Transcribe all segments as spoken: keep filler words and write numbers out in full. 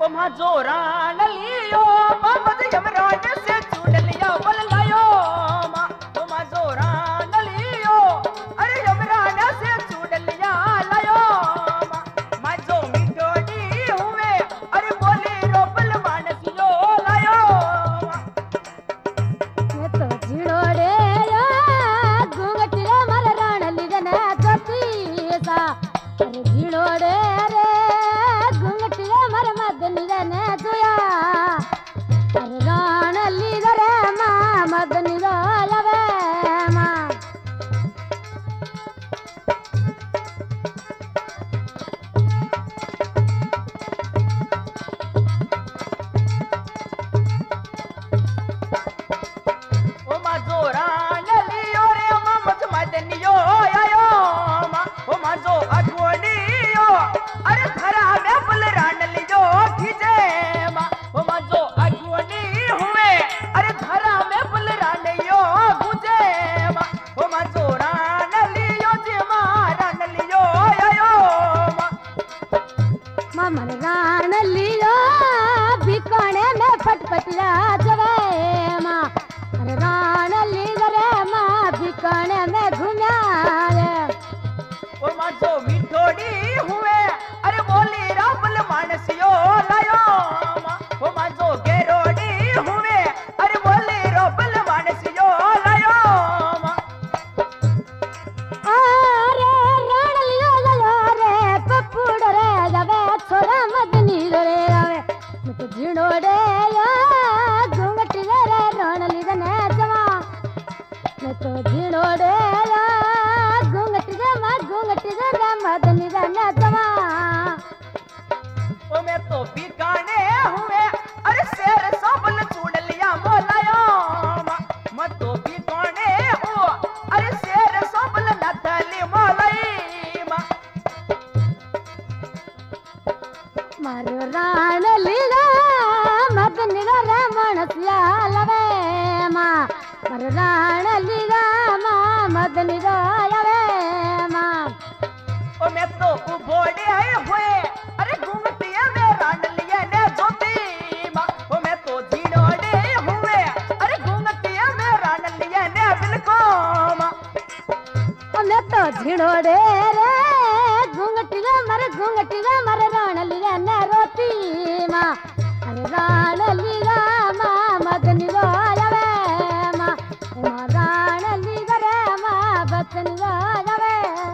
मा जोरान लियो ममद यमराज से छूट लिया बल लायो मा मा जोरान लियो अरे यमराज से छूट लिया लायो मा मा जो मिठोड़ी हुए अरे बोली रो बल मानसियो लायो मा मैं तो झिड़ोड़े घूंघटिया मर राण लिजन जोती सा अरे झिड़ोड़े रे घूंघटिया मर मदन ने जोया अरे राण लीज रे माँ मदन लवे माँ ओ मा जोरान लियो रे ममद मदनियो आयो मा ओ मा जो अगवनियो अरे धरा में बल रान लियो खिजे मा ओ मा जो अगवनी हुए अरे धरा में बल रान यो गुजे मा ओ मा जोरान लियो जे मा रान लियो आयो मा ममर राण लियो भिकोने में फटफटिया जवे माँ अरे राण लीज रे माँ भिकोने में घूम्या रे ओ मा जो मिठोड़ी हुए अरे बोली राबल मानसियो लायो मा ओ मा जो गेरोड़ी हुए अरे बोली राबल मानसियो लायो मा अरे राण लियो लायो रे पपुड़ रे जावे छोरा मदनी रे आवे मैं तो झिड़ोड़े या घूंघटी रे राण लीज ने जवा मैं तो झिड़ोड़े या घूंघटी रे माँ घूंघटी रे मदनी रे ने जवा ओ मैं तो बिकाने हुए अरे शेर सबल चूड़ लिया मोलायो मा मैं तो बिकाने हुआ अरे शेर सबल नथली मोलाई मा मारो राण लीला मदन रे मनसिया लवे माँ मारो राण लीला माँ मदन लवे माँ ओ मैं तो उभोड़े आए हुए अरे घूमतिया में रान लिए ने जोती माँ ओ मैं तो झिड़ोड़े हुए अरे घूमतिया में रान लिए ने बिल्को माँ मैं तो झिड़ोड़े रे घूंघटी रे मर घूंघटी रे मर राण लीला ने रोती माँ अरे राण लीला माँ मदन लवे माँ माँ राण लीला रे माँ बचन लवे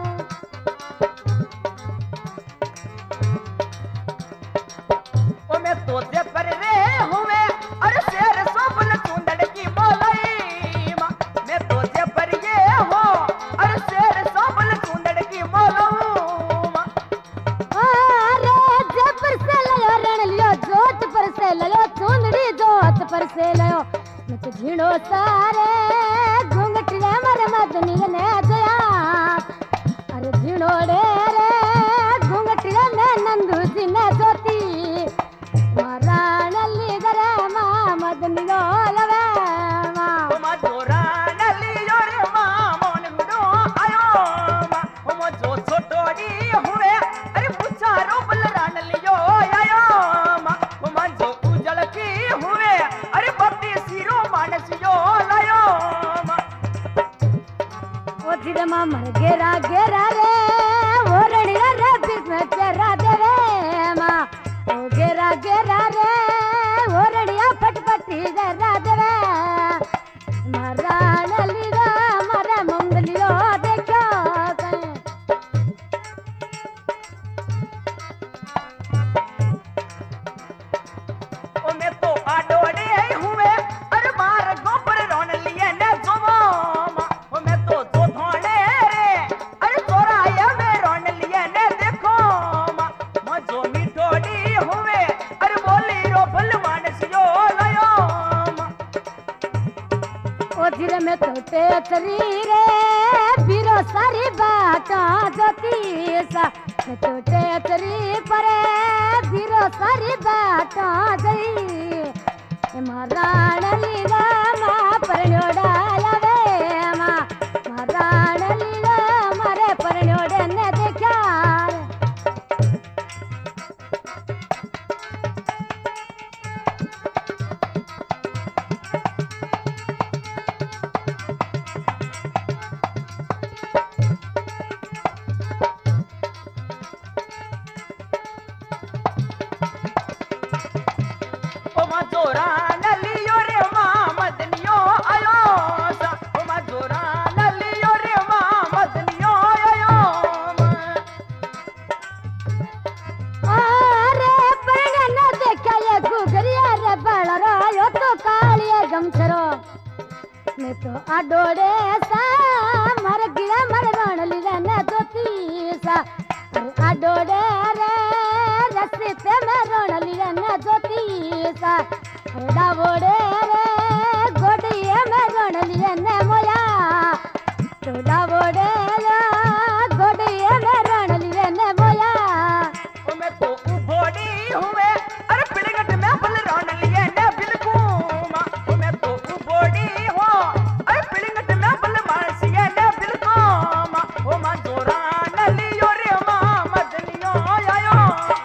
ओ मैं तो जे पर रे हुए अरे शेर सबल चूंदड़ की मोलाई माँ मैं तो जे पर ये हो अरे शेर सबल चूंदड़ की मोलऊ माँ अरे जबर से लयो रण लियो जोत पर से लयो चुंदड़ी जोत पर से लयो मैं तो झिड़ो सारे घूंघट रे मर मदनी ने जया अरे झिड़ो रे रे घूंघट रे मैं नंदू जी ने जोती माराण ली गरे माँ मदनी लवे माँ ओ मा जोरान लियो रे माँ मोन मिडो आयो माँ ओ मा जो छोटोड़ी हुए अरे मुच्छा रोबल रान लियो आयो माँ ओ मा जो उजल की हुए अरे बत्ती सिरो मानसियो लायो माँ ओ धीरे माँ मर गेरा गेरा रे वो रड़िया रे बीच में तेरा देवे माँ ओ गेरा गेरा रे वो रड़िया फटफटी जरा देवे माराण लीला मारा मंगलियो देखो कहीं ओ मैं तो आडोड़े हुए अरे मार गोबर रोन लिए ने जोमो माँ ओ मैं तो जो धोने रे अरे चोराया में रोन लिए ने देखो माँ माँ जो मिठोड़ी हुए अरे बोली रो भल मानसियो लायो माँ ओ धीरे में तो टेचरी रे बीरो सारी बाटा जोती सा मैं तो टेचरी परे बीरो सारी बाटा जई माराण लीला माँ परण्योड़ा लवे माँ माराण लीला मारे परण्योड़े ने देखा जोरा न लियो रे मां मदनियो आयो सा ओ मां जोरा न लियो रे मां मदनियो आयो अरे परण न देखा ये घुघरिया रे बलरायो तो कालिया गमछरो मैं तो आडोड़े सा मर गिरा मर रणली रे न जोती सा अरे आडोड़े रे रस्ते में रणली रे न जोती सा अरे डावोड़े रे गोडिये में रणली रे न मोया तो डावोड़े रे गोडिये में रणली रे न मोया ओ मैं तो उभोड़ी हुए अरे पिड़गट में बल रण लिए ने बिलकुमा ओ मैं तो उभोड़ी हो अरे पिड़गट में बल मारसिए ने बिलकुमा ओ मां जोरा न लियो रे मां मदनियो आयो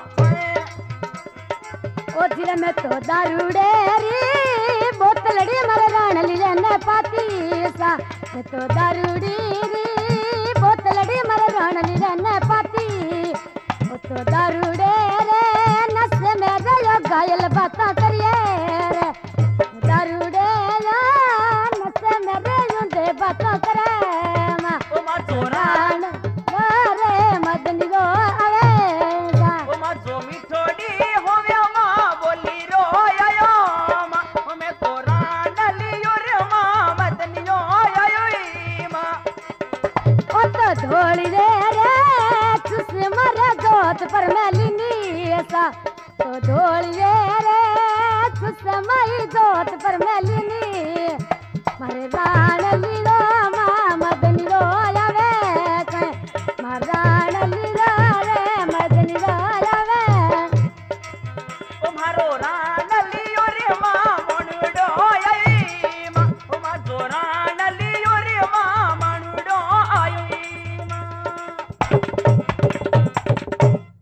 ओ जिले में तो दारूड़े री बोतलड़ी मर रणली रे न पाती सा मैं तो दारूड़ी री बोतलड़ी मर रणली रे न पाती ओ तो दारूड़े रे नस में रयो घायल बाता करिए रे दारूड़े रे नस में रयो दे बाता करे मा ओ मां जोरा रान रे मदनी गो आवेगा ओ मां जो मिठोड़ी होवे मां बोली रो आयो मां ओ मैं तोरा न लियो रे मां मदनियो आयो मां ओ तो धोड़ी रे रे चुस मर जोत पर मैलिनी ऐसा तो धोड़ी रे रे चुस मई जोत पर मैलिनी मरे रा